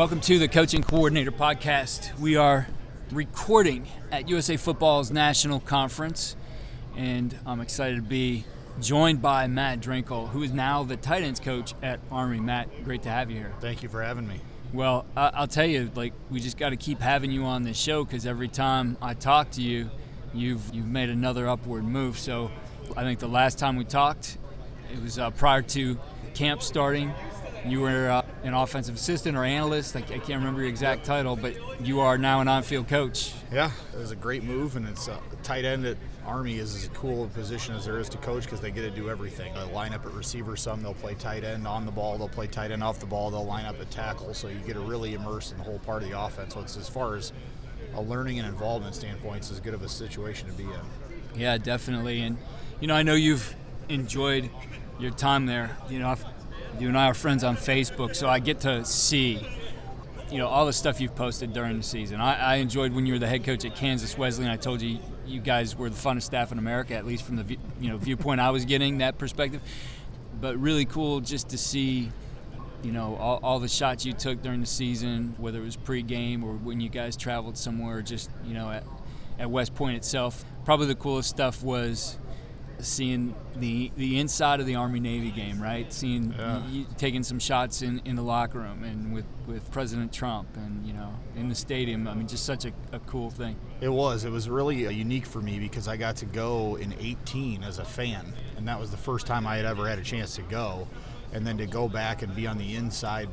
Welcome to the Coaching Coordinator Podcast. We are recording at USA Football's National Conference, and I'm excited to be joined by Matt Drinkle, who is now the tight ends coach at Army. Matt, great to have you here. Thank you for having me. Well, I'll tell you, we just got to keep having you on this show because every time I talk to you, you've made another upward move. So I think the last time we talked, it was prior to camp starting. You were an offensive assistant or analyst. I can't remember your exact title, but you are now an on-field coach. Yeah, it was a great move, and it's tight end at Army is as cool a position as there is to coach because they get to do everything. They'll line up at receiver some, they'll play tight end on the ball, they'll play tight end off the ball, they'll line up at tackle, so you get to really immerse in the whole part of the offense. So it's, as far as a learning and involvement standpoint, it's as good of a situation to be in. Yeah, definitely. And, I know you've enjoyed your time there. You and I are friends on Facebook, so I get to see, all the stuff you've posted during the season. I enjoyed when you were the head coach at Kansas Wesleyan. I told you guys were the funnest staff in America, at least from the viewpoint I was getting, that perspective. But really cool just to see, all the shots you took during the season, whether it was pregame or when you guys traveled somewhere, just at West Point itself. Probably the coolest stuff was seeing the inside of the Army-Navy game, right? Seeing you taking some shots in the locker room and with President Trump and, in the stadium. I mean, just such a cool thing. It was really unique for me because I got to go in 2018 as a fan, and that was the first time I had ever had a chance to go. And then to go back and be on the inside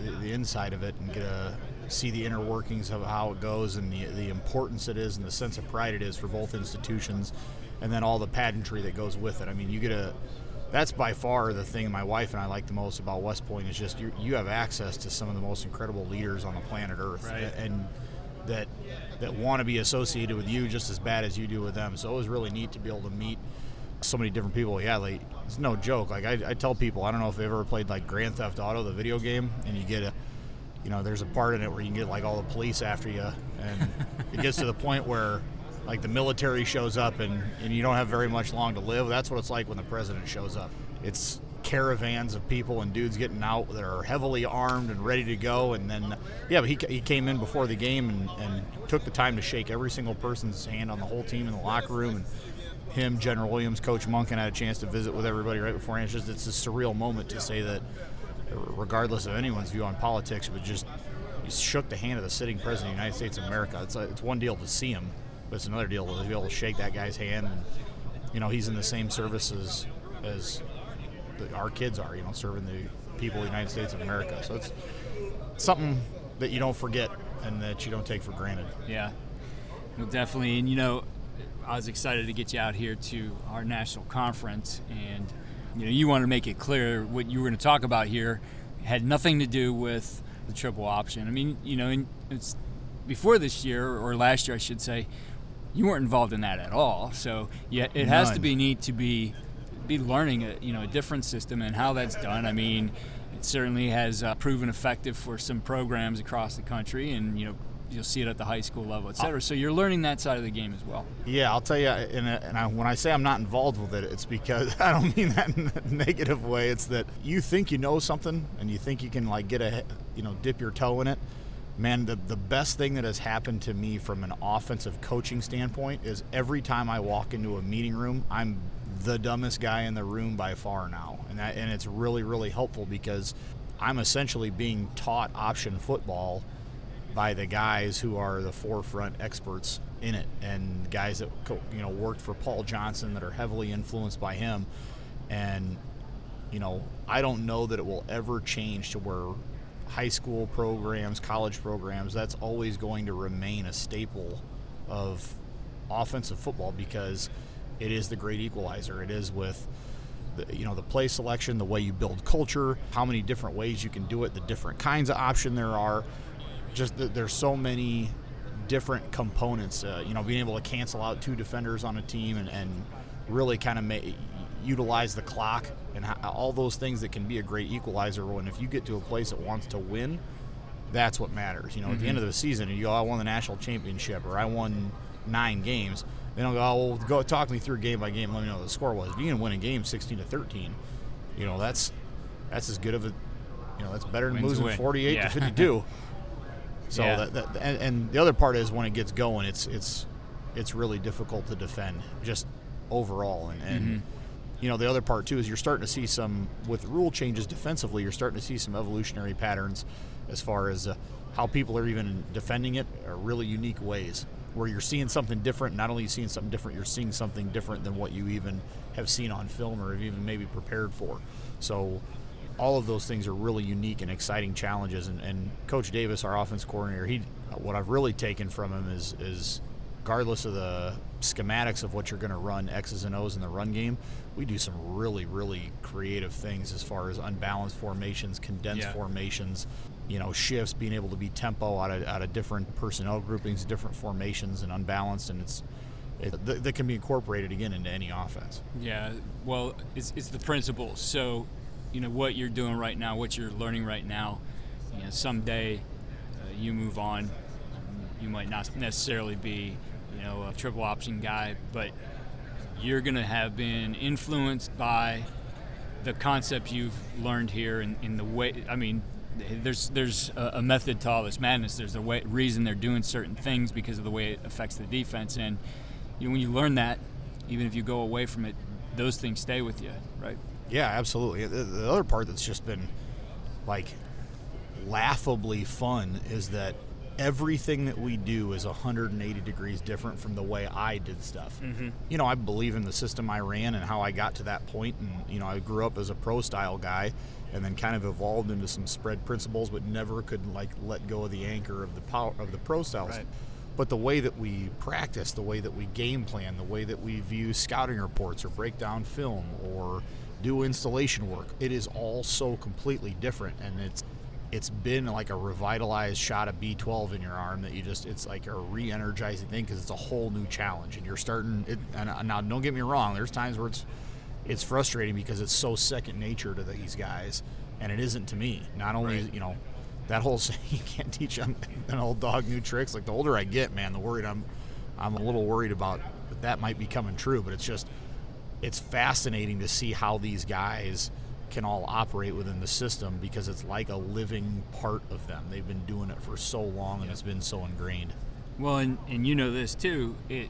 of it and get to see the inner workings of how it goes and the importance it is and the sense of pride it is for both institutions, and then all the pageantry that goes with it. I mean, that's by far the thing my wife and I like the most about West Point is just you have access to some of the most incredible leaders on the planet Earth, right? And that want to be associated with you just as bad as you do with them. So it was really neat to be able to meet so many different people. Yeah, it's no joke. I tell people, I don't know if they've ever played Grand Theft Auto, the video game, and you get there's a part in it where you can get all the police after you, and it gets to the point where the military shows up and you don't have very much long to live. That's what it's like when the president shows up. It's caravans of people and dudes getting out that are heavily armed and ready to go. And then, but he came in before the game and took the time to shake every single person's hand on the whole team in the locker room. And him, General Williams, Coach Monken had a chance to visit with everybody right beforehand. It's a surreal moment to say that, regardless of anyone's view on politics, but just he shook the hand of the sitting president of the United States of America. It's one deal to see him, but it's another deal to be able to shake that guy's hand. And, he's in the same service as our kids are, serving the people of the United States of America. So it's something that you don't forget and that you don't take for granted. Yeah, well, definitely. And, I was excited to get you out here to our national conference, and you wanted to make it clear what you were going to talk about here had nothing to do with the triple option. I mean, it's before this year, or last year I should say, you weren't involved in that at all. So yeah, it has to be neat to be learning a different system and how that's done. I mean, it certainly has proven effective for some programs across the country, and you'll see it at the high school level, et cetera. So you're learning that side of the game as well. Yeah, I'll tell you, when I say I'm not involved with it, it's because I don't mean that in a negative way. It's that you think you know something and you think you can dip your toe in it. Man, the best thing that has happened to me from an offensive coaching standpoint is every time I walk into a meeting room, I'm the dumbest guy in the room by far now. And it's really, really helpful because I'm essentially being taught option football by the guys who are the forefront experts in it, and guys that worked for Paul Johnson that are heavily influenced by him. And I don't know that it will ever change to where high school programs, college programs, that's always going to remain a staple of offensive football because it is the great equalizer. It is with the play selection, the way you build culture, how many different ways you can do it, the different kinds of option there are. Just there's so many different components, being able to cancel out two defenders on a team and really kind of utilize the clock and all those things that can be a great equalizer. When if you get to a place that wants to win, that's what matters. At the end of the season, you go, I won the national championship or I won 9 games. They don't go, oh, well, go talk me through game by game. Let me know what the score was. If you can win a game 16-13, that's as good of a, that's better than losing 48 to 52. So and the other part is when it gets going, it's really difficult to defend just overall. And the other part too is you're starting to see some, with rule changes defensively, you're starting to see some evolutionary patterns as far as how people are even defending it, are really unique ways where you're seeing something different. Not only are you seeing something different, you're seeing something different than what you even have seen on film or have even maybe prepared for. So all of those things are really unique and exciting challenges. And Coach Davis, our offense coordinator, what I've really taken from him is regardless of the schematics of what you're going to run, X's and O's in the run game, we do some really, really creative things as far as unbalanced formations, condensed formations, shifts, being able to be tempo out of different personnel groupings, different formations, and unbalanced, and that can be incorporated again into any offense. Yeah, well, it's the principles. So, what you're doing right now, what you're learning right now, someday you move on. You might not necessarily be, a triple option guy, but you're going to have been influenced by the concept you've learned here in the way. I mean, there's a method to all this madness. There's a reason they're doing certain things because of the way it affects the defense. And when you learn that, even if you go away from it, those things stay with you, right? Yeah, absolutely. The other part that's just been like laughably fun is that everything that we do is 180 degrees different from the way I did stuff. I believe in the system I ran and how I got to that point, and I grew up as a pro style guy and then kind of evolved into some spread principles, but never could let go of the anchor of the power of the pro styles. Right. But the way that we practice, the way that we game plan, the way that we view scouting reports or break down film or do installation work, it is all so completely different, and it's been like a revitalized shot of B12 in your arm that it's like a re-energizing thing because it's a whole new challenge, and you're starting it. And now, don't get me wrong, there's times where it's frustrating because it's so second nature to these guys, and it isn't to me. Not only that whole saying, you can't teach an old dog new tricks. Like, the older I get, man, the worried I'm a little worried about that might be coming true. But it's fascinating to see how these guys can all operate within the system because it's like a living part of them. They've been doing it for so long and it's been so ingrained. Well, and this too, it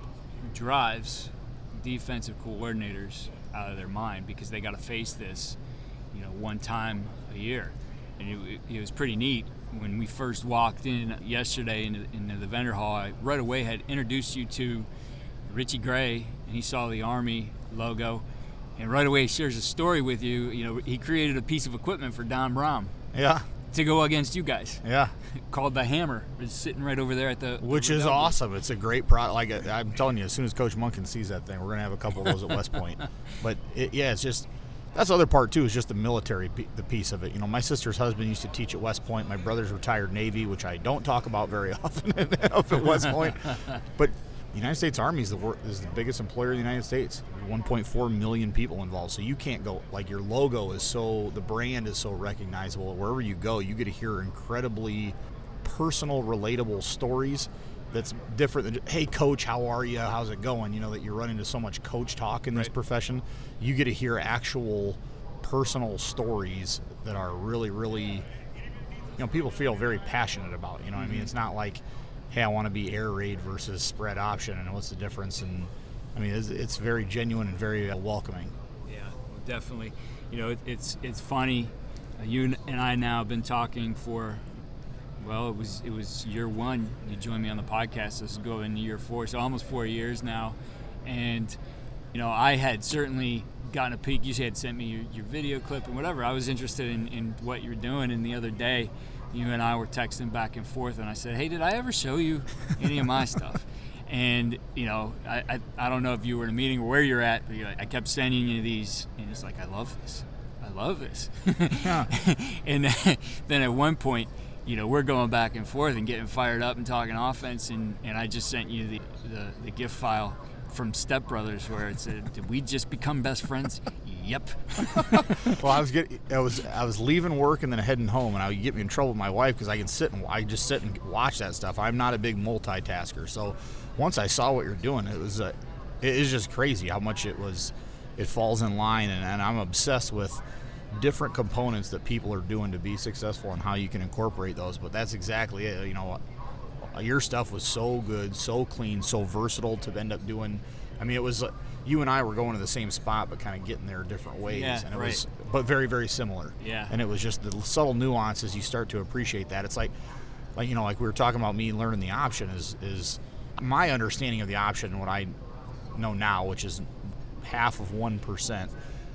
drives defensive coordinators out of their mind because they got to face this, one time a year. And it was pretty neat. When we first walked in yesterday into the vendor hall, I right away had introduced you to Richie Gray, and he saw the Army logo. And right away he shares a story with you. He created a piece of equipment for Don Brom. Yeah. To go against you guys. Yeah. Called the Hammer. It's sitting right over there at the... Which is awesome. It's a great product. Like, I'm telling you, as soon as Coach Munkin sees that thing, we're going to have a couple of those at West Point. But, it's just... That's the other part, too, is just the military, the piece of it. My sister's husband used to teach at West Point. My brother's retired Navy, which I don't talk about very often up at West Point. But the United States Army is the biggest employer in the United States. 1.4 million people involved. So you can't go, your logo is the brand is so recognizable. Wherever you go, you get to hear incredibly personal, relatable stories that's different than, hey, coach, how are you? How's it going? That you run into so much coach talk in this profession. You get to hear actual personal stories that are really, really, people feel very passionate about. I mean, it's not like, hey, I want to be air raid versus spread option, and what's the difference? And I mean, it's very genuine and very welcoming. Yeah, well, definitely. It's funny. You and I now have been talking for, well, it was year one. You joined me on the podcast. This is going into year 4, so almost 4 years now. And I had certainly gotten a peek. You had sent me your video clip and whatever. I was interested in what you're doing. And the other day, you and I were texting back and forth, and I said, hey, did I ever show you any of my stuff? And, I don't know if you were in a meeting or where you're at, but I kept sending you these, and it's like, I love this. Yeah. And then at one point, we're going back and forth and getting fired up and talking offense, and I just sent you the GIF file from Step Brothers where it said, did we just become best friends? Yep. Well, I was leaving work and then heading home, and I would get me in trouble with my wife because I just sit and watch that stuff. I'm not a big multitasker, so once I saw what you're doing, it is just crazy how much it falls in line, and I'm obsessed with different components that people are doing to be successful and how you can incorporate those. But that's exactly it. Your stuff was so good, so clean, so versatile to end up doing. I mean, it was you and I were going to the same spot, but kind of getting there different ways, and it was, but very, very similar. Yeah. And it was just the subtle nuances. You start to appreciate that. It's like we were talking about me learning the option is my understanding of the option and what I know now, which is half of 1%.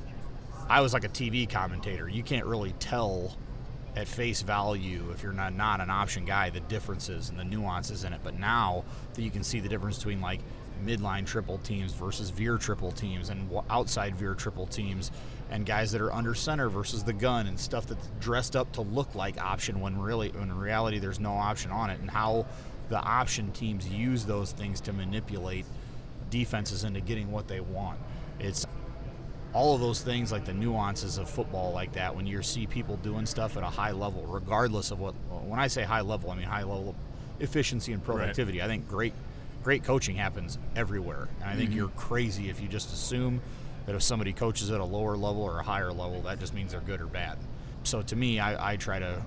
I was like a TV commentator. You can't really tell at face value, if you're not an option guy, the differences and the nuances in it. But now that you can see the difference between like midline triple teams versus veer triple teams and outside veer triple teams, and guys that are under center versus the gun and stuff that's dressed up to look like option when in reality there's no option on it, and how the option teams use those things to manipulate defenses into getting what they want. It's all of those things, like the nuances of football like that, when you see people doing stuff at a high level, regardless of when I say high level, I mean high level of efficiency and productivity. Right. I think great coaching happens everywhere. And I think you're crazy if you just assume that if somebody coaches at a lower level or a higher level, that just means they're good or bad. So to me, I try to,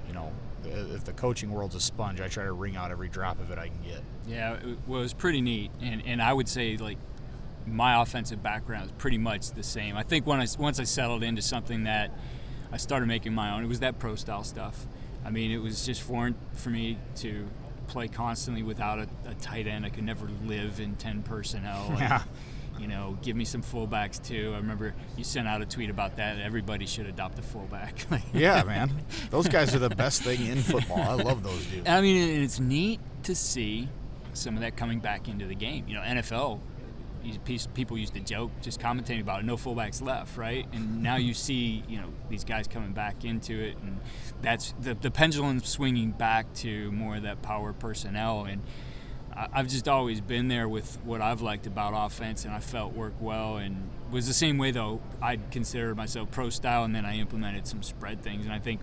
if the coaching world's a sponge, I try to wring out every drop of it I can get. Yeah, it was pretty neat. And I would say, like, my offensive background is pretty much the same. I think once I settled into something that I started making my own, it was that pro style stuff. I mean, it was just foreign for me to play constantly without a tight end. I could never live in 10 personnel. Yeah. And, give me some fullbacks too. I remember you sent out a tweet about that. Everybody should adopt a fullback. Yeah, man. Those guys are the best thing in football. I love those dudes. I mean, and it's neat to see some of that coming back into the game. NFL, people used to joke, just commentating about it, no fullbacks left, right? And now you see, these guys coming back into it, and that's the pendulum swinging back to more of that power personnel. And I've just always been there with what I've liked about offense, and I felt worked well. And was the same way, though. I'd considered myself pro style, and then I implemented some spread things. And I think,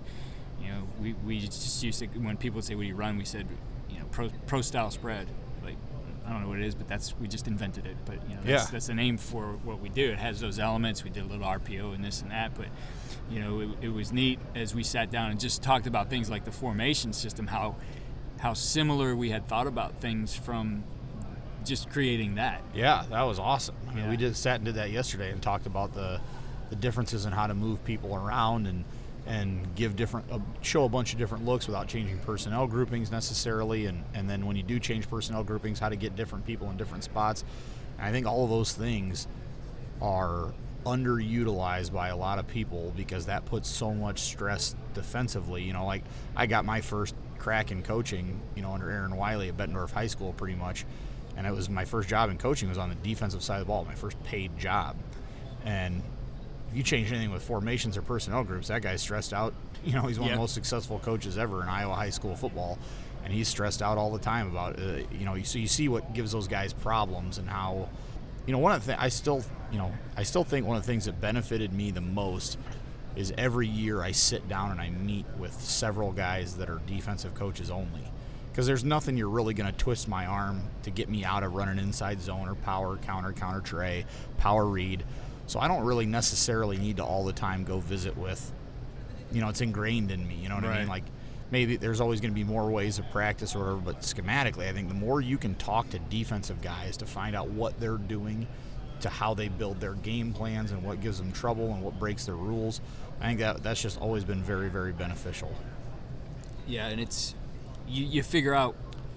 we just used to, when people would say, "What do you run?" we said, pro style spread. Like, I don't know what it is, but we just invented it. But that's the name for what we do. It has those elements. We did a little RPO and this and that, but it was neat as we sat down and just talked about things like the formation system, how similar we had thought about things from just creating that. Yeah, that was awesome. I mean, we sat and did that yesterday and talked about the differences in how to move people around and give show a bunch of different looks without changing personnel groupings necessarily, and then when you do change personnel groupings, how to get different people in different spots. And I think all of those things are underutilized by a lot of people because that puts so much stress defensively. Like I got my first crack in coaching, under Aaron Wiley at Bettendorf High School pretty much, and it was my first job in coaching was on the defensive side of the ball, my first paid job. And if you change anything with formations or personnel groups, that guy's stressed out. He's one of the most successful coaches ever in Iowa high school football, and he's stressed out all the time about so you see what gives those guys problems, and how one of the I still think one of the things that benefited me the most is every year I sit down and I meet with several guys that are defensive coaches only, because there's nothing you're really going to twist my arm to get me out of running inside zone or power counter tray, power read. So I don't really necessarily need to all the time go visit with, it's ingrained in me, what I mean? Like, maybe there's always going to be more ways of practice or whatever, but schematically, I think the more you can talk to defensive guys to find out what they're doing, to how they build their game plans and what gives them trouble and what breaks their rules, I think that's just always been very, very beneficial. Yeah, and it's, you figure out,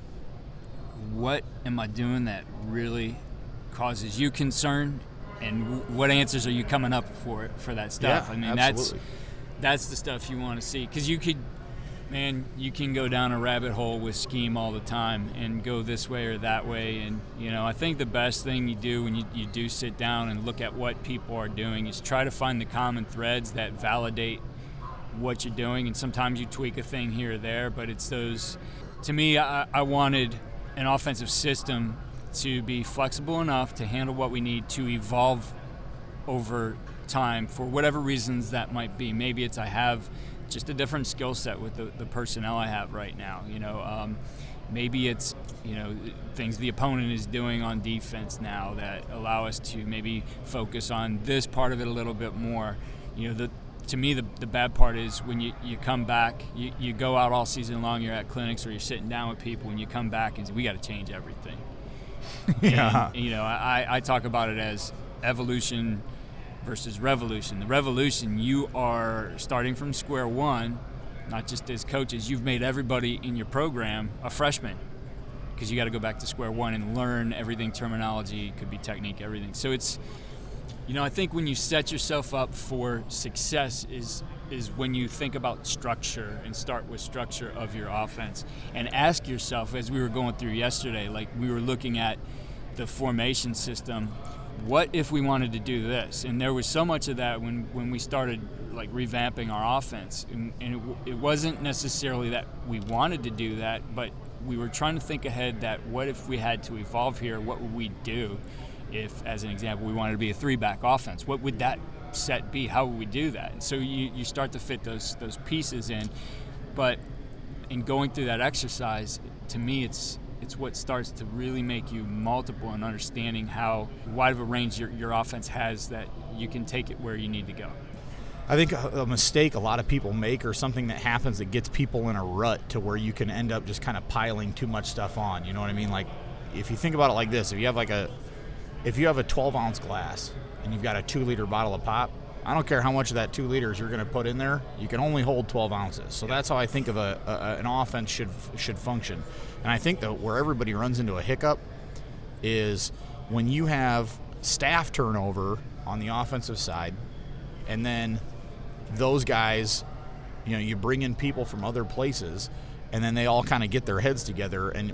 what am I doing that really causes you concern, and what answers are you coming up for that stuff? Yeah, I mean, absolutely. that's the stuff you want to see, because you can go down a rabbit hole with scheme all the time and go this way or that way. And, I think the best thing you do when you do sit down and look at what people are doing is try to find the common threads that validate what you're doing. And sometimes you tweak a thing here or there, but it's those, to me, I wanted an offensive system to be flexible enough to handle what we need to evolve over time for whatever reasons that might be. Maybe it's I have just a different skill set with the personnel I have right now. Maybe it's things the opponent is doing on defense now that allow us to maybe focus on this part of it a little bit more. to me, the bad part is when you come back, you go out all season long, you're at clinics or you're sitting down with people, and you come back and say, we got to change everything. Yeah. And, I talk about it as evolution versus revolution. The revolution, you are starting from square one, not just as coaches. You've made everybody in your program a freshman because you got to go back to square one and learn everything, terminology, could be technique, everything. So it's, I think when you set yourself up for success is when you think about structure and start with structure of your offense and ask yourself, as we were going through yesterday, like we were looking at the formation system, what if we wanted to do this? And there was so much of that when we started like revamping our offense, and it wasn't necessarily that we wanted to do that, but we were trying to think ahead that what if we had to evolve here, what would we do if, as an example, we wanted to be a 3-back offense? What would that set be? How would we do that? And so you start to fit those pieces in, but in going through that exercise, to me it's what starts to really make you multiple and understanding how wide of a range your offense has, that you can take it where you need to go. I think a mistake a lot of people make, or something that happens that gets people in a rut to where you can end up just kind of piling too much stuff on. You know what I mean? Like, if you think about it like this, if you have a 12-ounce glass and you've got a 2-liter bottle of pop, I don't care how much of that 2 liters you're going to put in there, you can only hold 12 ounces. So that's how I think of an offense should function. And I think that where everybody runs into a hiccup is when you have staff turnover on the offensive side, and then those guys, you bring in people from other places, and then they all kind of get their heads together and,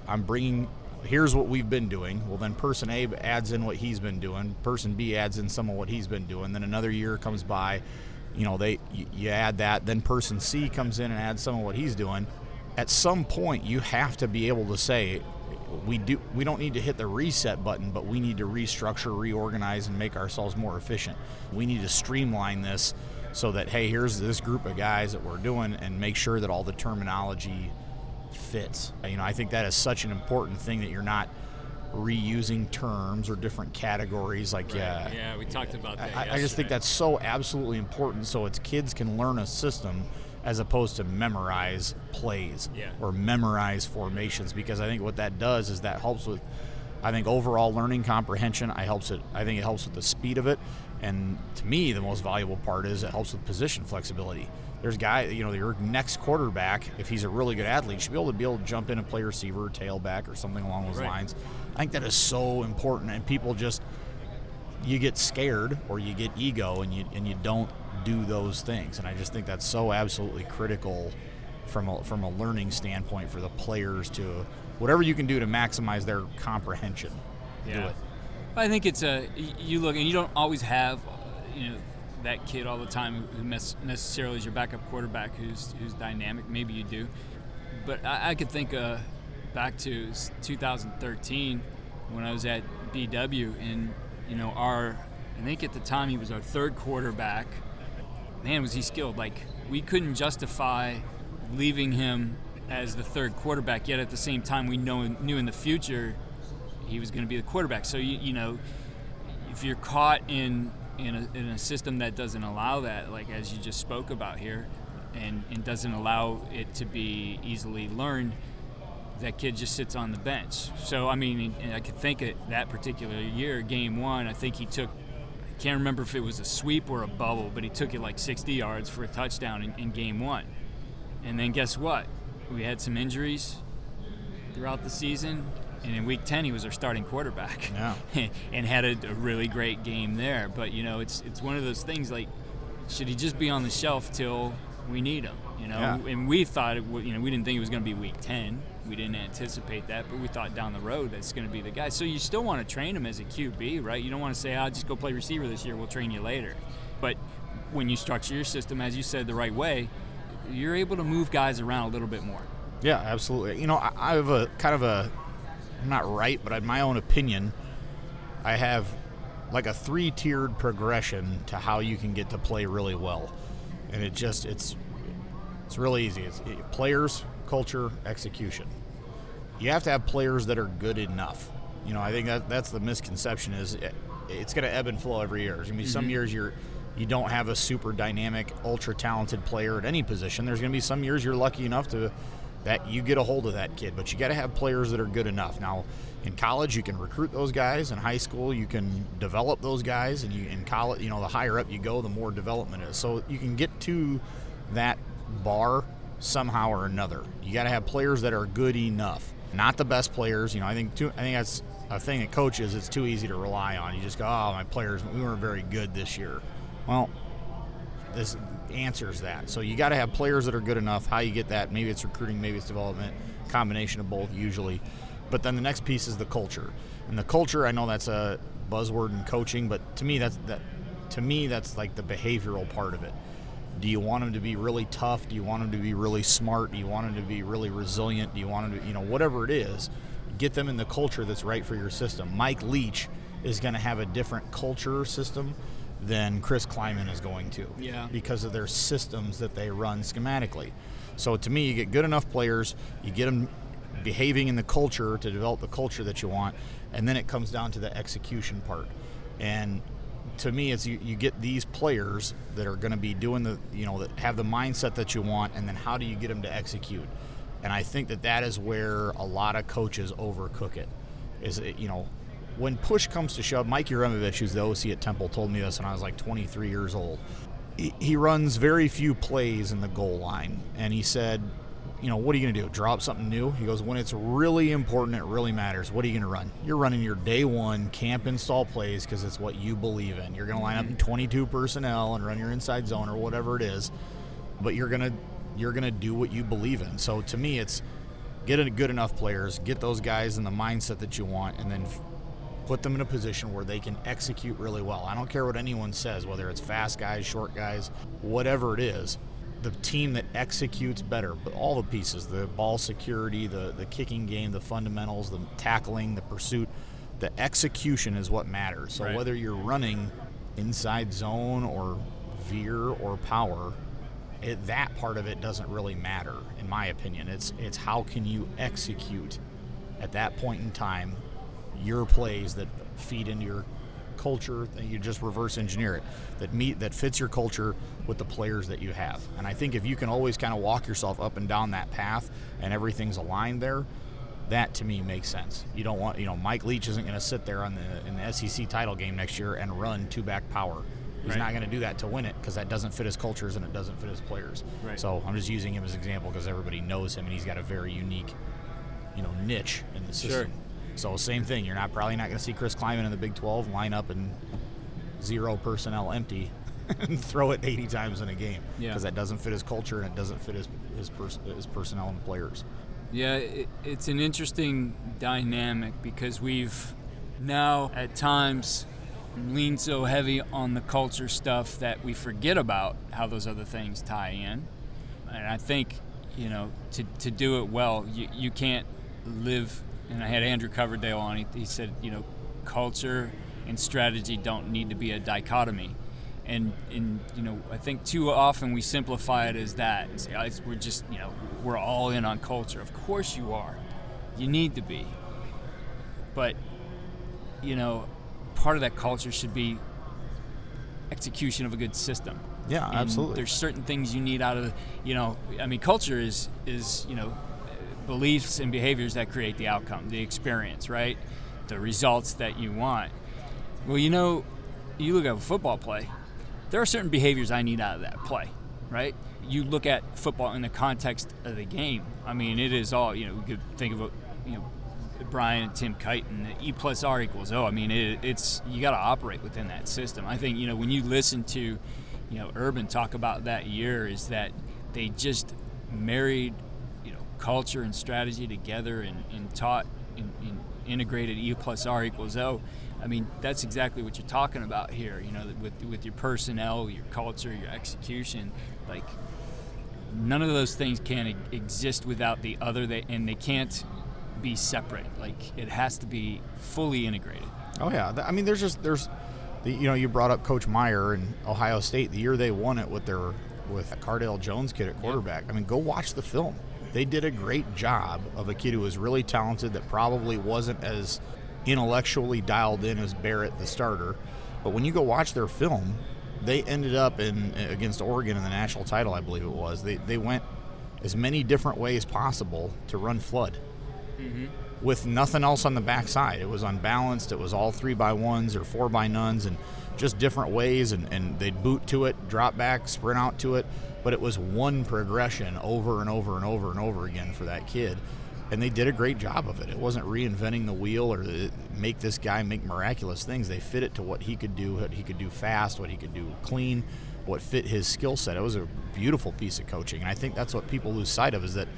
here's what we've been doing. Well, then person A adds in what he's been doing. Person B adds in some of what he's been doing. Then another year comes by, you add that. Then person C comes in and adds some of what he's doing. At some point, you have to be able to say, we don't need to hit the reset button, but we need to restructure, reorganize, and make ourselves more efficient. We need to streamline this so that, hey, here's this group of guys that we're doing, and make sure that all the terminology fits. I think that is such an important thing, that you're not reusing terms or different categories. Like, right. Yeah, we talked about that. I just think that's so absolutely important, so it's kids can learn a system as opposed to memorize plays or memorize formations, because I think what that does is that helps with, overall learning comprehension. I think it helps with the speed of it, and to me, the most valuable part is it helps with position flexibility. There's guys, your next quarterback, if he's a really good athlete, should be able to jump in and play receiver or tailback or something along those lines. I think that is so important, and people you get scared or you get ego and you don't do those things. And I just think that's so absolutely critical from a learning standpoint for the players, to whatever you can do to maximize their comprehension. Do it. I think it's you look, and you don't always have that kid all the time who necessarily is your backup quarterback who's dynamic. Maybe you do, but I could think back to 2013 when I was at BW, and I think at the time he was our 3rd quarterback. Man, was he skilled! Like, we couldn't justify leaving him as the 3rd quarterback, yet at the same time we knew in the future he was going to be the quarterback. So if you're caught in a system that doesn't allow that, like as you just spoke about here, and doesn't allow it to be easily learned, that kid just sits on the bench. So, I could think of that particular year, game 1, I think he took, I can't remember if it was a sweep or a bubble, but he took it like 60 yards for a touchdown in game 1. And then guess what? We had some injuries throughout the season, and in week 10 he was our starting quarterback. Yeah. And had a really great game there. But it's one of those things, like, should he just be on the shelf till we need him? Yeah. And we thought we didn't think it was going to be week 10. We didn't anticipate that, but we thought down the road that's going to be the guy. So you still want to train him as a QB, right? You don't want to say, just go play receiver this year, we'll train you later. But when you structure your system, as you said, the right way, you're able to move guys around a little bit more. Yeah, absolutely. I have a kind of I'm not right, but in my own opinion, I have like a 3-tiered progression to how you can get to play really well. And it's really easy. It's players, culture, execution. You have to have players that are good enough. I think that's the misconception, is it's going to ebb and flow every year. There's going to be some years you don't have a super dynamic, ultra talented player at any position. There's going to be some years you're lucky enough that you get a hold of that kid, but you got to have players that are good enough. Now, in college, you can recruit those guys. In high school, you can develop those guys, and in college, the higher up you go, the more development is. So you can get to that bar somehow or another. You got to have players that are good enough, not the best players. I think that's a thing that coaches. It's too easy to rely on. You just go, oh, my players, we weren't very good this year. Well, this answers that. So you got to have players that are good enough. How you get that? Maybe it's recruiting, maybe it's development, combination of both usually. But then the next piece is the culture. And the culture, I know that's a buzzword in coaching, but to me that's like the behavioral part of it. Do you want them to be really tough? Do you want them to be really smart? Do you want them to be really resilient? Do you want them to, whatever it is, get them in the culture that's right for your system. Mike Leach is going to have a different culture system than Chris Kleiman is going to, because of their systems that they run schematically. So to me, you get good enough players, you get them behaving in the culture to develop the culture that you want, and then it comes down to the execution part. And to me, it's you get these players that are going to be doing that have the mindset that you want, and then how do you get them to execute? And I think that is where a lot of coaches overcook it. When push comes to shove, Mike Uramovich, who's the OC at Temple, told me this when I was like 23 years old. He runs very few plays in the goal line. And he said, what are you going to do? Draw up something new? He goes, when it's really important, it really matters. What are you going to run? You're running your day one camp install plays because it's what you believe in. You're going to line up in 22 personnel and run your inside zone or whatever it is. But you're going to do what you believe in. So to me, it's get good enough players, get those guys in the mindset that you want, and then put them in a position where they can execute really well. I don't care what anyone says, whether it's fast guys, short guys, whatever it is. The team that executes better, but all the pieces, the ball security, the kicking game, the fundamentals, the tackling, the pursuit, the execution is what matters. So whether you're running inside zone or veer or power, that part of it doesn't really matter, in my opinion. It's how can you execute at that point in time your plays that feed into your culture, and you just reverse engineer it, that fits your culture with the players that you have. And I think if you can always kind of walk yourself up and down that path and everything's aligned there, that to me makes sense. You don't want, Mike Leach isn't going to sit there in the SEC title game next year and run two-back power. He's not going to do that to win it, because that doesn't fit his cultures and it doesn't fit his players. So I'm just using him as an example because everybody knows him and he's got a very unique, niche in the system. So same thing. You're probably not going to see Chris Kleiman in the Big 12 line up and 0 personnel empty and throw it 80 times in a game, because that doesn't fit his culture and it doesn't fit his personnel and players. Yeah, it's an interesting dynamic because we've now at times leaned so heavy on the culture stuff that we forget about how those other things tie in. And I think, to do it well, you can't live. And I had Andrew Coverdale on. He said, culture and strategy don't need to be a dichotomy. And I think too often we simplify it as that. And say, we're just, we're all in on culture. Of course you are. You need to be. But, part of that culture should be execution of a good system. Yeah, and absolutely. There's certain things you need out of, culture is beliefs and behaviors that create the outcome, the experience, right? The results that you want. Well, you look at a football play, there are certain behaviors I need out of that play, right? You look at football in the context of the game. It is all, we could think of, Brian and Tim Kite and the E plus R equals O. It's you got to operate within that system. I think, when you listen to, Urban talk about that year, is that they just married culture and strategy together and taught and integrated E plus R equals O. That's exactly what you're talking about here, with your personnel, your culture, your execution. Like, none of those things can exist without the other, and they can't be separate. Like, it has to be fully integrated. Oh yeah, you brought up Coach Meyer in Ohio State. The year they won it with Cardale Jones kid at quarterback. Go watch the film. They did a great job of a kid who was really talented that probably wasn't as intellectually dialed in as Barrett, the starter. But when you go watch their film, they ended up against Oregon in the national title, I believe it was. They went as many different ways possible to run flood with nothing else on the backside. It was unbalanced. It was all 3x1s or 4x nones and just different ways, and they'd boot to it, drop back, sprint out to it. But it was one progression over and over and over and over again for that kid. And they did a great job of it. It wasn't reinventing the wheel or make this guy make miraculous things. They fit it to what he could do fast, what he could do clean, what fit his skill set. It was a beautiful piece of coaching. And I think that's what people lose sight of, is that,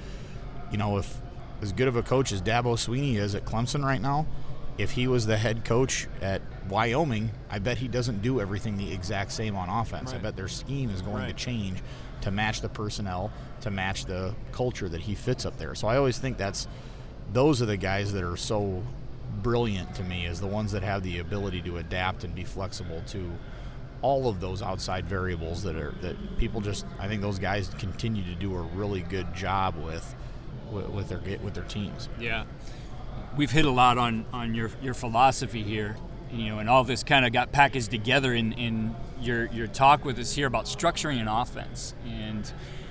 if as good of a coach as Dabo Swinney is at Clemson right now, if he was the head coach at Wyoming, I bet he doesn't do everything the exact same on offense. Right. I bet their scheme is going to change to match the personnel, to match the culture that he fits up there. So I always think those are the guys that are so brilliant to me, is the ones that have the ability to adapt and be flexible to all of those outside variables that people just, I think those guys continue to do a really good job with their teams. Yeah. We've hit a lot on your philosophy here, and all this kind of got packaged together in your talk with us here about structuring an offense. And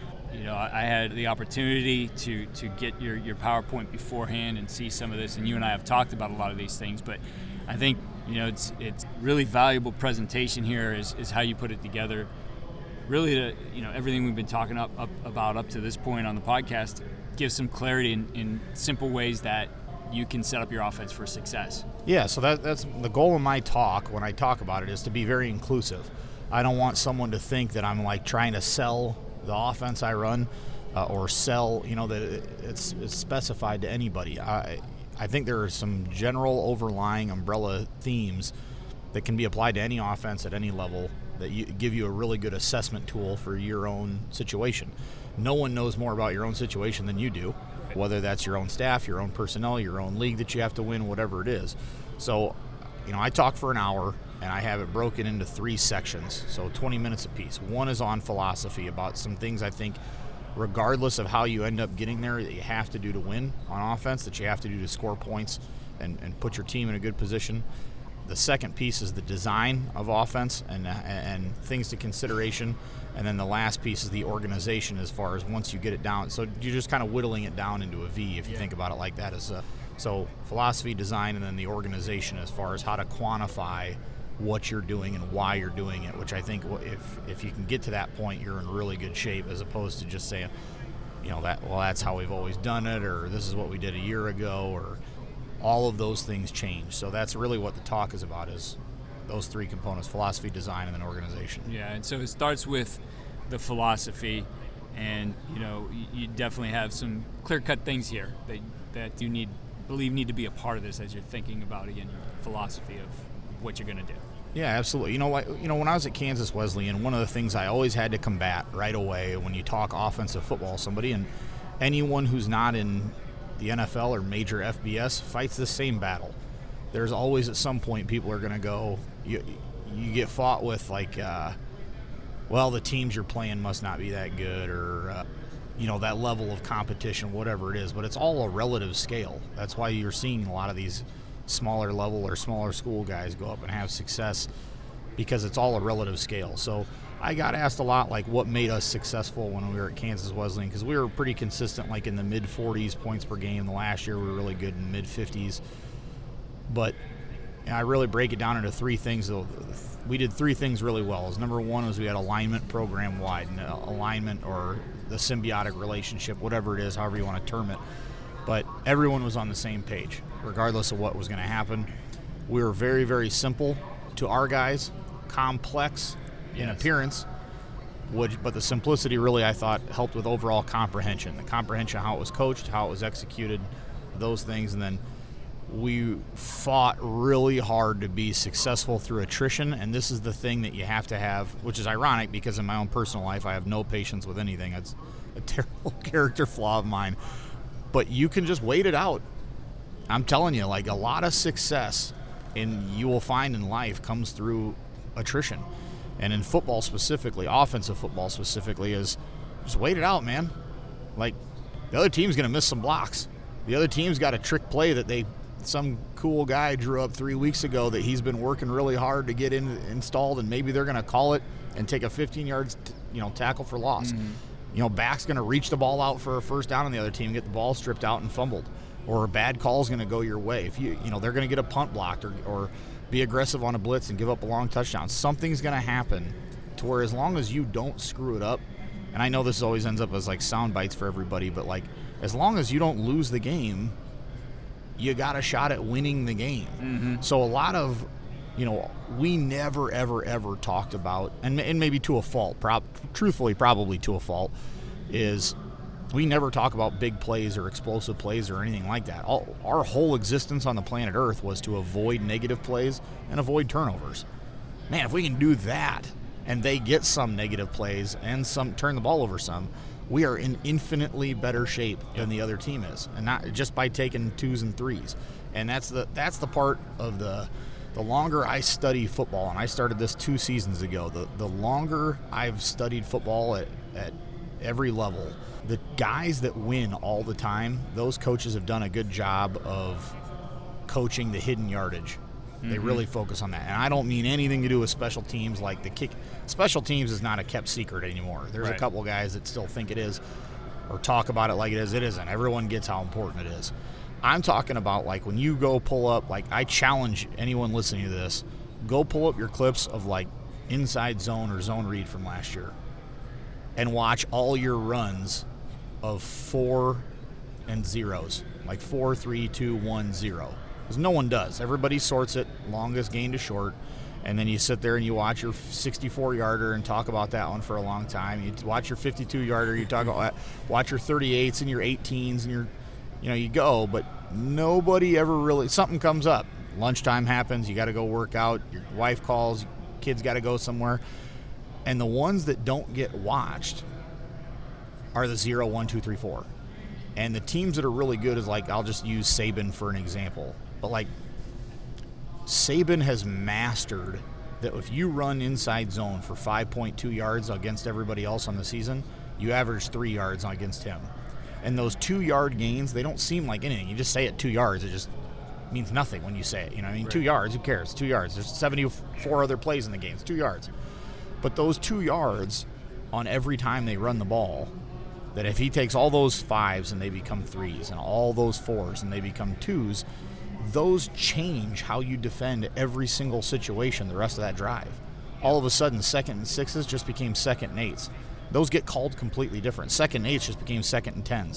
I had the opportunity to get your PowerPoint beforehand and see some of this, and you and I have talked about a lot of these things. But I think it's really valuable presentation here is how you put it together. Really, everything we've been talking about up to this point on the podcast gives some clarity in simple ways that you can set up your offense for success. Yeah, so that's the goal of my talk when I talk about it, is to be very inclusive. I don't want someone to think that I'm like trying to sell the offense I run or sell, that it's specified to anybody. I think there are some general overlying umbrella themes that can be applied to any offense at any level that give you a really good assessment tool for your own situation. No one knows more about your own situation than you do, whether that's your own staff, your own personnel, your own league that you have to win, whatever it is. So, I talk for an hour, and I have it broken into 3 sections, so 20 minutes apiece. One is on philosophy, about some things I think, regardless of how you end up getting there, that you have to do to win on offense, that you have to do to score points and put your team in a good position. The second piece is the design of offense and things to consideration. And then the last piece is the organization, as far as once you get it down. So you're just kind of whittling it down into a V, if you think about it like that. So philosophy, design, and then the organization as far as how to quantify what you're doing and why you're doing it, which I think if you can get to that point, you're in really good shape, as opposed to just saying, that's how we've always done it, or this is what we did a year ago, or all of those things change. So that's really what the talk is about, is those 3 components: philosophy, design, and then organization. Yeah, and so it starts with the philosophy, and you definitely have some clear-cut things here that you believe need to be a part of this as you're thinking about, again, your philosophy of what you're going to do. Yeah, absolutely. When I was at Kansas Wesleyan, one of the things I always had to combat right away when you talk offensive football, somebody, and anyone who's not in the NFL or major FBS fights the same battle. There's always at some point people are going to go, you get fought with like, the teams you're playing must not be that good, or that level of competition, whatever it is. But it's all a relative scale. That's why you're seeing a lot of these smaller level or smaller school guys go up and have success, because it's all a relative scale. So I got asked a lot, like, what made us successful when we were at Kansas Wesleyan, because we were pretty consistent, like in the mid-40s points per game. The last year we were really good in mid-50s. But I really break it down into 3 things. We did 3 things really well. Number 1 was we had alignment program-wide, and alignment, or the symbiotic relationship, whatever it is, however you want to term it. But everyone was on the same page, regardless of what was going to happen. We were very, very simple to our guys, complex in appearance, but the simplicity really, I thought, helped with overall comprehension. The comprehension of how it was coached, how it was executed, those things. And then we fought really hard to be successful through attrition, and this is the thing that you have to have, which is ironic because in my own personal life I have no patience with anything. It's a terrible character flaw of mine. But you can just wait it out. I'm telling you, like, a lot of success you will find in life comes through attrition. And in football specifically, offensive football specifically, is just wait it out, man. Like, the other team's going to miss some blocks. The other team's got a trick play that they some cool guy drew up 3 weeks ago that he's been working really hard to get installed, and maybe they're going to call it and take a 15 yards, tackle for loss. Back's going to reach the ball out for a first down on the other team, get the ball stripped out and fumbled, or a bad call is going to go your way. If they're going to get a punt blocked or be aggressive on a blitz and give up a long touchdown. Something's going to happen to where as long as you don't screw it up, and I know this always ends up as like sound bites for everybody, but like as long as you don't lose the game, you got a shot at winning the game. So a lot of, we never, ever, ever talked about, and maybe to a fault, truthfully probably to a fault, is we never talk about big plays or explosive plays or anything like that. Our whole existence on the planet Earth was to avoid negative plays and avoid turnovers. Man, if we can do that and they get some negative plays and some turn the ball over some, we are in infinitely better shape than the other team is, and not just by taking 2s and 3s. And that's the part of the longer I study football, and I started this 2 seasons ago, the longer I've studied football at every level, the guys that win all the time, those coaches have done a good job of coaching the hidden yardage. They really focus on that. And I don't mean anything to do with special teams, like the kick. Special teams is not a kept secret anymore. There's a couple guys that still think it is or talk about it like it is. It isn't. Everyone gets how important it is. I'm talking about like when you go pull up, like I challenge anyone listening to this, go pull up your clips of like inside zone or zone read from last year and watch all your runs of 4 and 0s, like 4, 3, 2, 1, 0. Because no one does. Everybody sorts it, longest gain to short, and then you sit there and you watch your 64-yarder and talk about that one for a long time. You watch your 52-yarder, you talk about watch your 38s and your 18s, and you go, but nobody ever really, something comes up. Lunchtime happens, you got to go work out, your wife calls, kids got to go somewhere, and the ones that don't get watched are the 0, 1, 2, 3, 4. And the teams that are really good is like, I'll just use Saban for an example. But like, Saban has mastered that if you run inside zone for 5.2 yards against everybody else on the season, you average 3 yards against him. And those 2-yard gains, they don't seem like anything. You just say it 2 yards, it just means nothing when you say it. 2 yards, who cares? 2 yards. There's 74 other plays in the game. It's 2 yards. But those 2 yards on every time they run the ball, that if he takes all those 5s and they become 3s and all those 4s and they become 2s, those change how you defend every single situation the rest of that drive. All of a sudden, 2nd and 6s just became 2nd and 8s. Those get called completely different. 2nd and 8s just became 2nd and 10s.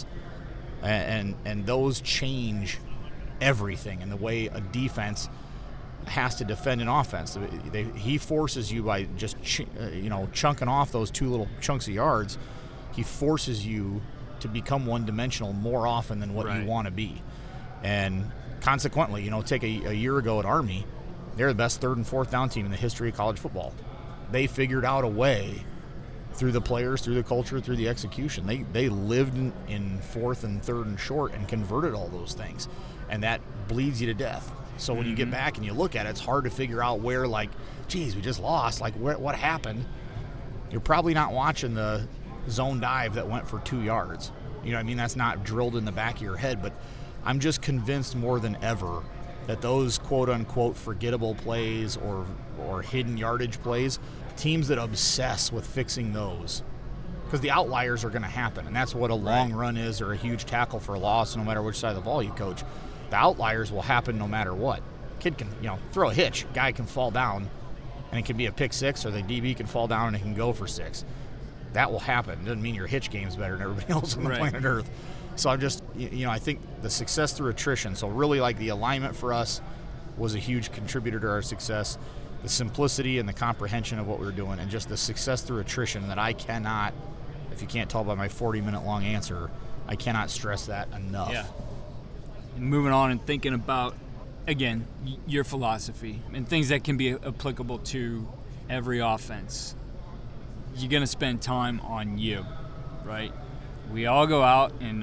And those change everything in the way a defense has to defend an offense. He forces you by just chunking off those 2 little chunks of yards. He forces you to become one-dimensional more often than what you want to be. And consequently, take a year ago at Army, they're the best 3rd and 4th down team in the history of college football. They figured out a way through the players, through the culture, through the execution. They lived in 4th and 3rd and short and converted all those things. And that bleeds you to death. So when you get back and you look at it, it's hard to figure out where, like, geez, we just lost. Like, what happened? You're probably not watching the zone dive that went for 2 yards. That's not drilled in the back of your head, but I'm just convinced more than ever that those quote-unquote forgettable plays or hidden yardage plays, teams that obsess with fixing those, because the outliers are going to happen, and that's what a long run is or a huge tackle for a loss, no matter which side of the ball you coach. The outliers will happen no matter what. Kid can throw a hitch, guy can fall down, and it can be a pick 6, or the DB can fall down and it can go for 6. That will happen. It doesn't mean your hitch game's better than everybody else on the planet Earth. So I'm just, I think the success through attrition, so really like the alignment for us was a huge contributor to our success. The simplicity and the comprehension of what we were doing, and just the success through attrition that I cannot, if you can't tell by my 40-minute long answer, I cannot stress that enough. Yeah. And moving on and thinking about, again, your philosophy and things that can be applicable to every offense. You're going to spend time on you, right? We all go out, and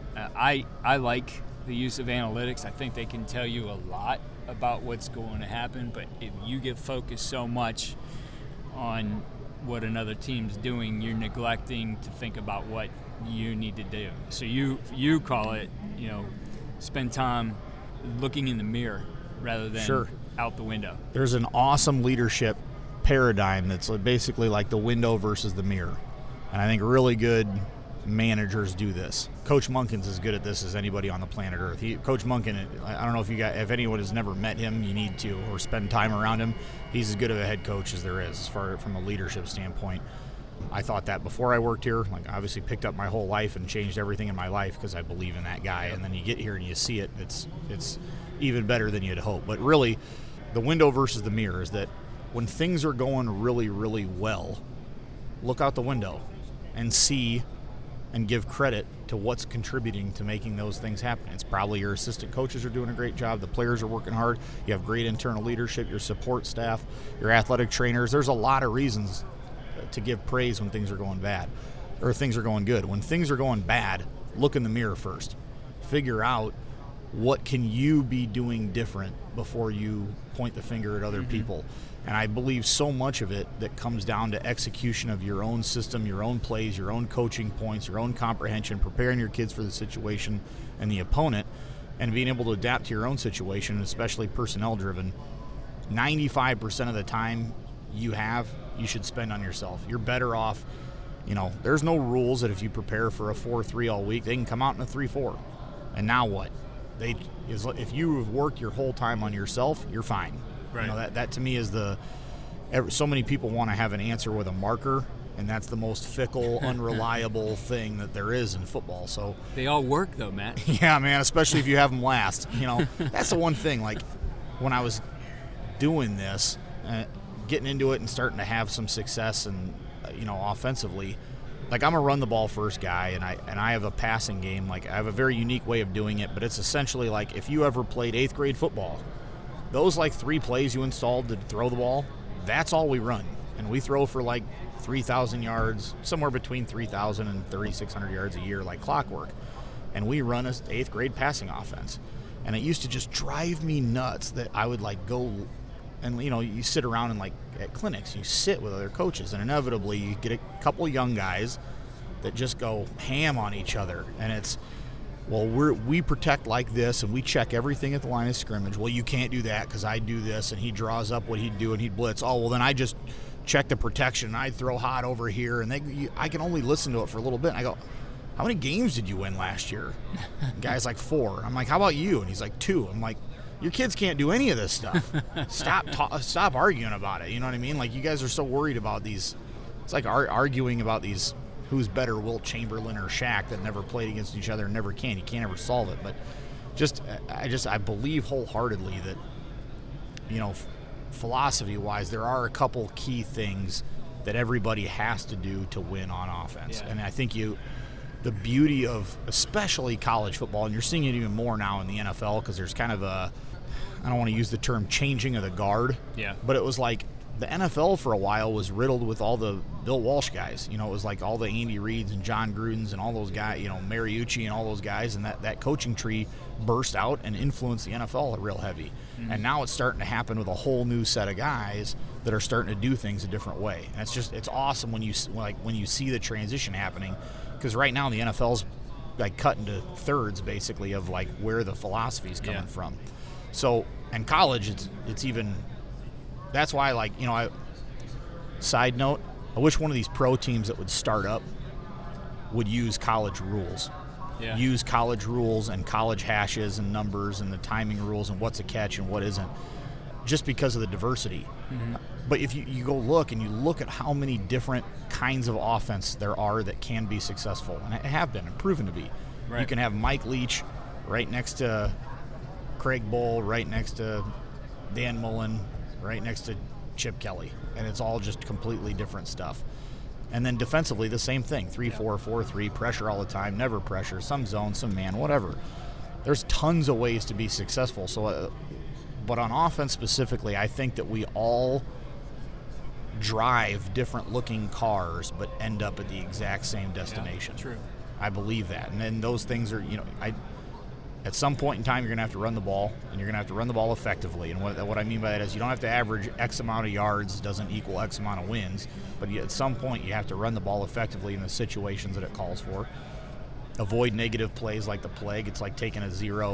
I like the use of analytics. I think they can tell you a lot about what's going to happen, but if you get focused so much on what another team's doing, you're neglecting to think about what you need to do. So you call it, spend time looking in the mirror rather than Sure. out the window. There's an awesome leadership paradigm that's basically like the window versus the mirror. And I think really good managers do this. Coach Monken's as good at this as anybody on the planet Earth. Coach Monken, I don't know if anyone has never met him, you need to, or spend time around him. He's as good of a head coach as there is, as far from a leadership standpoint. I thought that before I worked here. Like, I obviously picked up my whole life and changed everything in my life because I believe in that guy. And then you get here and you see it. It's even better than you'd hope. But really, the window versus the mirror is that when things are going really, really well, look out the window and see and give credit to what's contributing to making those things happen. It's probably your assistant coaches are doing a great job. The players are working hard. You have great internal leadership, your support staff, your athletic trainers. There's a lot of reasons to give praise when things are going bad or things are going good. When things are going bad, look in the mirror first. Figure out what can you be doing different before you point the finger at other people. And I believe so much of it that comes down to execution of your own system, your own plays, your own coaching points, your own comprehension, preparing your kids for the situation and the opponent, and being able to adapt to your own situation, especially personnel driven. 95% of the time you should spend on yourself. You're better off, there's no rules that if you prepare for a 4-3 all week, they can come out in a 3-4. And now what? If you have worked your whole time on yourself, you're fine. Right. That to me is so many people want to have an answer with a marker, and that's the most fickle, unreliable thing that there is in football. So they all work though, Matt. Yeah, man, especially if you have them last. That's the one thing. Like, when I was doing this, getting into it and starting to have some success and offensively, like, I'm a run the ball first guy, and I have a passing game. Like, I have a very unique way of doing it, but it's essentially like if you ever played 8th grade football, those 3 plays you installed to throw the ball, that's all we run. And we throw for 3,000 yards, somewhere between 3,000 and 3,600 yards a year, like clockwork. And we run an 8th grade passing offense. And it used to just drive me nuts that I would go and, you sit around and at clinics, you sit with other coaches, and inevitably you get a couple young guys that just go ham on each other. And it's, well, we protect like this, and we check everything at the line of scrimmage. Well, you can't do that because I do this, and he draws up what he'd do, and he'd blitz. Oh, well, then I just check the protection, and I'd throw hot over here. And I can only listen to it for a little bit. And I go, how many games did you win last year? The guy's like, 4. I'm like, how about you? And he's like, 2. I'm like, your kids can't do any of this stuff. Stop arguing about it. You know what I mean? Like, you guys are so worried about these. It's like arguing about these. Who's better, Wilt Chamberlain or Shaq, that never played against each other and never can. You can't ever solve it. But I believe wholeheartedly that, philosophy-wise, there are a couple key things that everybody has to do to win on offense. Yeah. And I think the beauty of especially college football, and you're seeing it even more now in the NFL because there's kind of I don't want to use the term changing of the guard. Yeah. But it was like, the NFL for a while was riddled with all the Bill Walsh guys. It was like all the Andy Reids and John Grudens and all those guys, Mariucci and all those guys, and that coaching tree burst out and influenced the NFL real heavy. Mm-hmm. And now it's starting to happen with a whole new set of guys that are starting to do things a different way. And it's awesome when you see the transition happening, because right now the NFL's cut into thirds basically of where the philosophy is coming from. So, and college, it's even. That's why, side note, I wish one of these pro teams that would start up would use college rules. Yeah. Use college rules and college hashes and numbers and the timing rules and what's a catch and what isn't, just because of the diversity. Mm-hmm. But if you go look at how many different kinds of offense there are that can be successful, and have been and proven to be. Right. You can have Mike Leach right next to Craig Bowl, right next to Dan Mullen, right next to Chip Kelly, and it's all just completely different stuff. And then defensively, the same thing, 3-4, 4-3, pressure all the time, never pressure, some zone, some man, whatever. There's tons of ways to be successful. So, but on offense specifically, I think that we all drive different looking cars but end up at the exact same destination. Yeah, true. I believe that. And then those things are, at some point in time, you're going to have to run the ball, and you're going to have to run the ball effectively. And what I mean by that is you don't have to average X amount of yards doesn't equal X amount of wins, but at some point you have to run the ball effectively in the situations that it calls for. Avoid negative plays like the plague. It's like taking a 0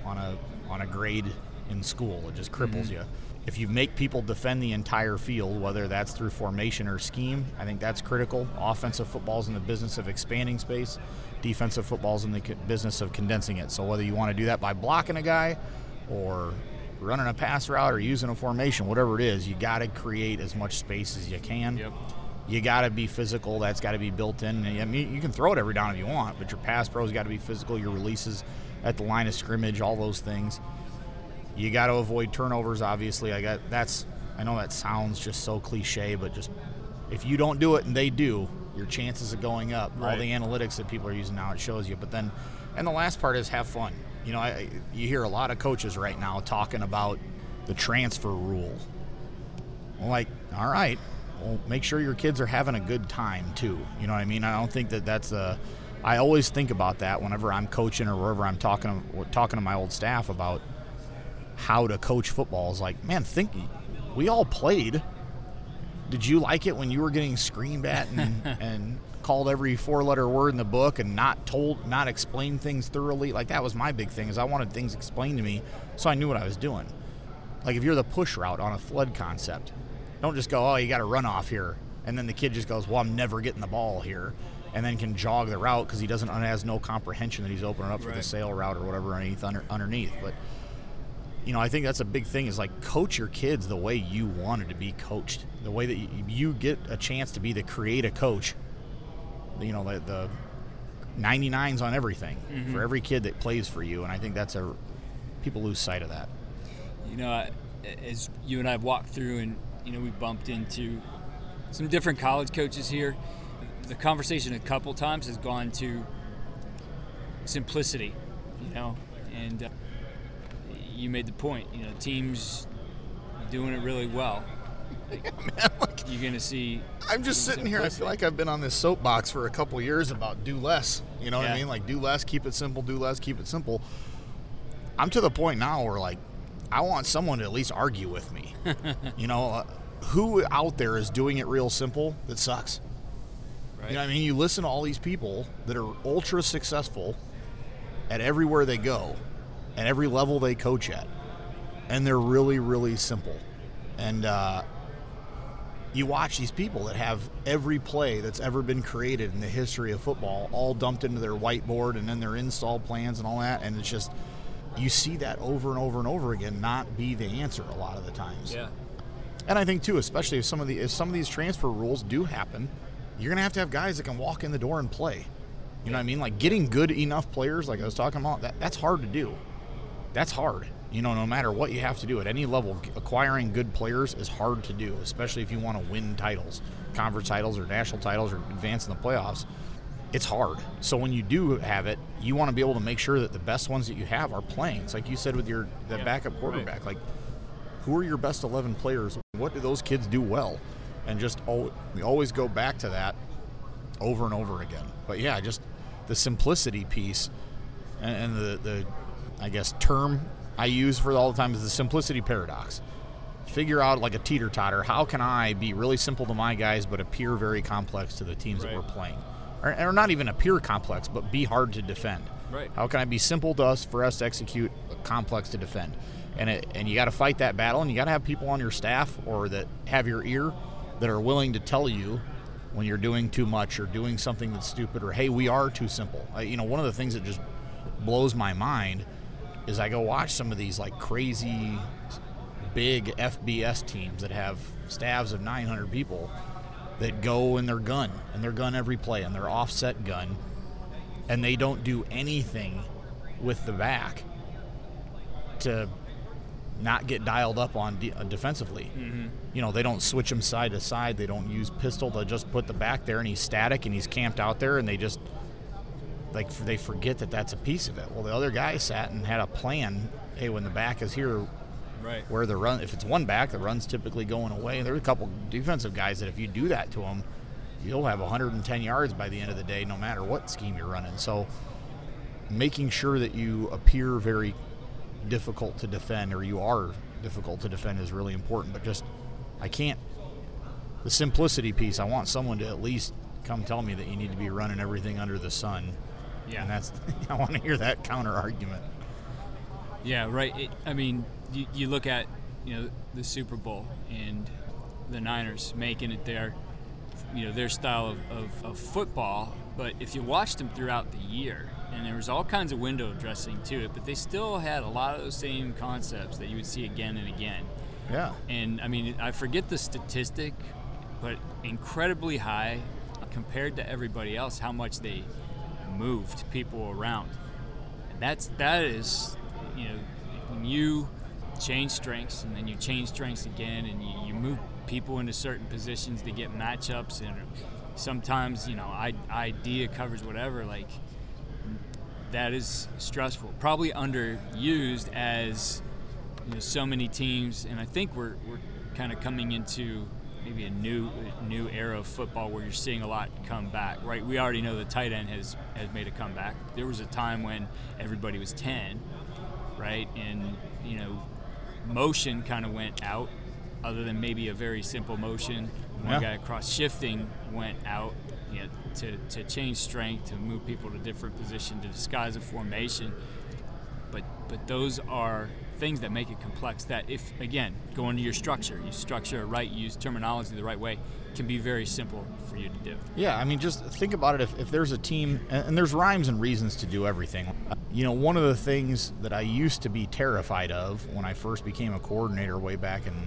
on a grade in school. It just cripples you. If you make people defend the entire field, whether that's through formation or scheme, I think that's critical. Offensive football's in the business of expanding space. Defensive football's in the business of condensing it. So whether you want to do that by blocking a guy or running a pass route or using a formation, whatever it is, you got to create as much space as you can. Yep. You got to be physical. That's got to be built in. I mean, you can throw it every down if you want, but your pass pro's got to be physical. Your releases at the line of scrimmage, all those things. You got to avoid turnovers, obviously. I know that sounds just so cliche, but just if you don't do it and they do, your chances of going up. Right. All the analytics that people are using now, it shows you. But then, and the last part is have fun. You know, you hear a lot of coaches right now talking about the transfer rule. Well, like, all right, well, make sure your kids are having a good time too. You know what I mean? I don't think that's I always think about that whenever I'm coaching or wherever I'm talking to my old staff about how to coach football. Is like, man, we all played. Did you like it when you were getting screamed at and called every 4-letter word in the book and not explained things thoroughly? Like, that was my big thing, is I wanted things explained to me so I knew what I was doing. Like, if you're the push route on a flood concept, don't just go, oh, you got to run off here, and then the kid just goes, well, I'm never getting the ball here, and then can jog the route because he has no comprehension that he's opening up for the sail route or whatever underneath. But you know, I think that's a big thing, is like, coach your kids the way you wanted to be coached, the way that you get a chance to be the creative coach. You know, the 99s on everything for every kid that plays for you, and I think people lose sight of that. You know, as you and I have walked through, and you know, we've bumped into some different college coaches here. The conversation a couple times has gone to simplicity, you know, and you made the point, you know, teams doing it really well. Yeah, man, like, you're going to see. I'm just sitting here. I feel like I've been on this soapbox for a couple years about do less. You know what I mean? Like, do less, keep it simple, do less, keep it simple. I'm to the point now where, like, I want someone to at least argue with me. You know, who out there is doing it real simple that sucks? Right. You know what I mean? You listen to all these people that are ultra successful at everywhere they go, at every level they coach at, and they're really, really simple. And you watch these people that have every play that's ever been created in the history of football all dumped into their whiteboard and then their install plans and all that, and it's just, you see that over and over and over again not be the answer a lot of the times. Yeah. And I think too, especially if some of these transfer rules do happen, you're gonna have to have guys that can walk in the door and play. You know what I mean? Like, getting good enough players, like I was talking about, that's hard to do. That's hard. You know, no matter what you have to do at any level, acquiring good players is hard to do, especially if you want to win titles, conference titles or national titles or advance in the playoffs. It's hard. So when you do have it, you want to be able to make sure that the best ones that you have are playing. It's like you said with the backup quarterback. Right. Like, who are your best 11 players? What do those kids do well? And just we always go back to that over and over again. But yeah, just the simplicity piece and the I guess term I use for all the time is the simplicity paradox. Figure out, like a teeter-totter, how can I be really simple to my guys but appear very complex to the teams that we're playing? Or not even appear complex, but be hard to defend. Right. How can I be simple for us to execute, but complex to defend? And you got to fight that battle, and you got to have people on your staff or that have your ear that are willing to tell you when you're doing too much or doing something that's stupid, or, hey, we are too simple. You know, one of the things that just blows my mind is I go watch some of these, like, crazy big FBS teams that have staffs of 900 people that go in their gun every play, and their offset gun, and they don't do anything with the back to not get dialed up on defensively. Mm-hmm. You know, they don't switch him side to side. They don't use pistol. They just put the back there, and he's static, and he's camped out there, and they just, like, they forget that that's a piece of it. Well, the other guy sat and had a plan. Hey, when the back is here, right, where the run, if it's one back, the run's typically going away. There's a couple defensive guys that if you do that to them, you'll have 110 yards by the end of the day, no matter what scheme you're running. So making sure that you appear very difficult to defend, or you are difficult to defend, is really important. But just, the simplicity piece, I want someone to at least come tell me that you need to be running everything under the sun. Yeah. And that's, I want to hear that counter argument. Yeah, right. You look at, the Super Bowl and the Niners making it their style of football. But if you watched them throughout the year, and there was all kinds of window dressing to it, but they still had a lot of those same concepts that you would see again and again. Yeah. And, I forget the statistic, but incredibly high compared to everybody else, how much they moved people around. And that is, when you change strengths and then you change strengths again and you move people into certain positions to get matchups, and sometimes, idea covers whatever, like, that is stressful. Probably underused as, so many teams, and I think we're kind of coming into maybe a new era of football where you're seeing a lot come back, right? We already know the tight end has made a comeback. There was a time when everybody was 10, right? And, motion kind of went out, other than maybe a very simple motion. One guy cross shifting went out, to change strength, to move people to different position, to disguise a formation. But those are things that make it complex, that if, again, go into your structure, you structure it right, you use terminology the right way, can be very simple for you to do. Yeah, just think about it. If there's a team, and there's rhymes and reasons to do everything. One of the things that I used to be terrified of when I first became a coordinator way back in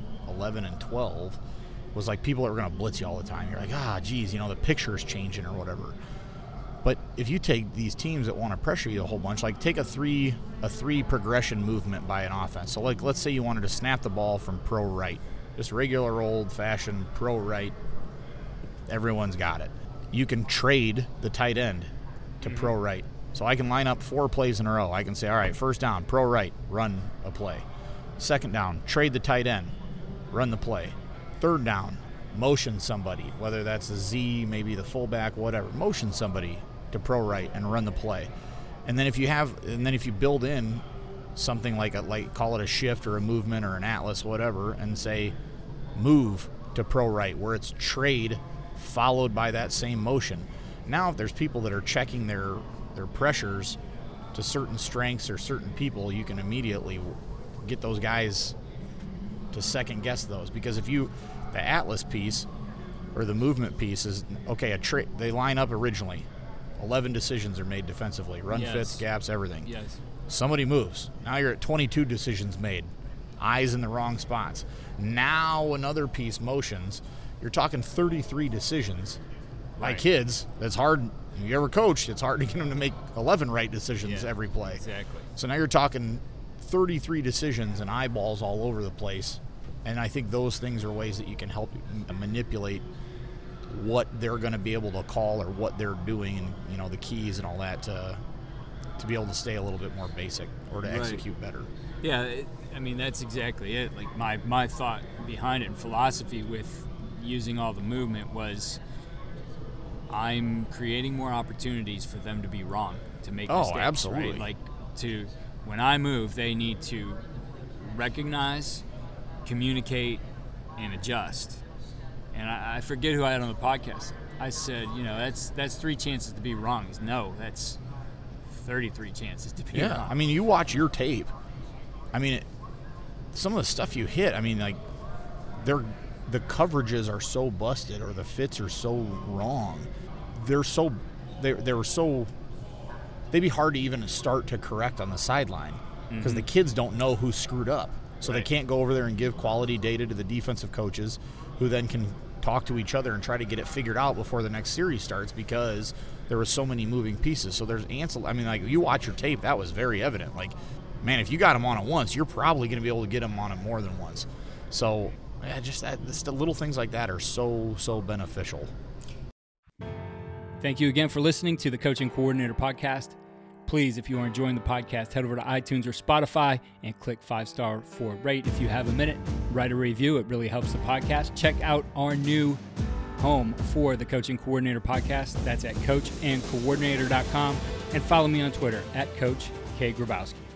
11 and 12 was like people that were going to blitz you all the time. You're like, geez, the picture's changing or whatever. But if you take these teams that want to pressure you a whole bunch, like take a three progression movement by an offense. So like, let's say you wanted to snap the ball from pro right, just regular old fashioned pro right. Everyone's got it. You can trade the tight end to pro right. So I can line up 4 plays in a row. I can say, all right, first down, pro right, run a play. Second down, trade the tight end, run the play. Third down, motion somebody, whether that's a Z, maybe the fullback, whatever. Motion somebody to pro right and run the play. And then if you build in something like call it a shift or a movement or an atlas, whatever, and say move to pro right, where it's trade followed by that same motion. Now if there's people that are checking their pressures to certain strengths or certain people, you can immediately get those guys to second guess those, because the atlas piece or the movement piece is okay. They line up originally. 11 decisions are made defensively, run fits, gaps, everything. Yes. Somebody moves. Now you're at 22 decisions made, eyes in the wrong spots. Now another piece motions. You're talking 33 decisions. Right. By kids, that's hard. If you ever coached, it's hard to get them to make 11 right decisions every play. Exactly. So now you're talking 33 decisions and eyeballs all over the place. And I think those things are ways that you can help manipulate what they're going to be able to call or what they're doing, and the keys and all that to be able to stay a little bit more basic or to execute better. Yeah, that's exactly it. Like my thought behind it and philosophy with using all the movement was, I'm creating more opportunities for them to be wrong, to make mistakes. Oh, absolutely. Right? When I move, they need to recognize, communicate, and adjust. And I forget who I had on the podcast. I said, that's 3 chances to be wrong. No, that's 33 chances to be wrong. You watch your tape. Some of the stuff you hit, the coverages are so busted or the fits are so wrong. They'd be hard to even start to correct on the sideline because the kids don't know who screwed up. So They can't go over there and give quality data to the defensive coaches, who then can talk to each other and try to get it figured out before the next series starts, because there were so many moving pieces. So there's you watch your tape, that was very evident. If you got them on it once, you're probably going to be able to get them on it more than once. So just the little things like that are so beneficial. Thank you again for listening to the Coaching Coordinator Podcast. Please, if you are enjoying the podcast, head over to iTunes or Spotify and click 5-star for rate. If you have a minute, write a review. It really helps the podcast. Check out our new home for the Coaching Coordinator Podcast. That's at coachandcoordinator.com. And follow me on Twitter at Coach K. Grabowski.